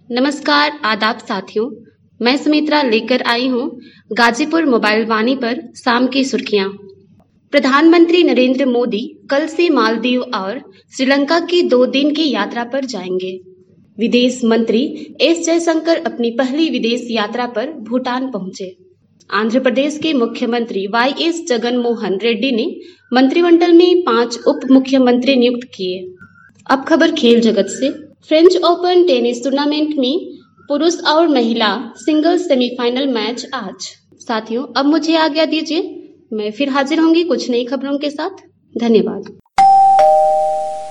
नमस्कार आदाब साथियों, मैं सुमित्रा लेकर आई हूँ गाजीपुर मोबाइल वाणी पर शाम की सुर्खियां। प्रधानमंत्री नरेंद्र मोदी कल से मालदीव और श्रीलंका की 2 दिन की यात्रा पर जाएंगे। विदेश मंत्री एस जयशंकर अपनी पहली विदेश यात्रा पर भूटान पहुंचे। आंध्र प्रदेश के मुख्यमंत्री वाईएस जगनमोहन रेड्डी ने मंत्रिमंडल में 5 उप मुख्यमंत्री नियुक्त किए। अब खबर खेल जगत से। फ्रेंच ओपन टेनिस टूर्नामेंट में पुरुष और महिला सिंगल्स सेमीफाइनल मैच आज। साथियों, अब मुझे आज्ञा दीजिए, मैं फिर हाजिर होंगी कुछ नई खबरों के साथ। धन्यवाद।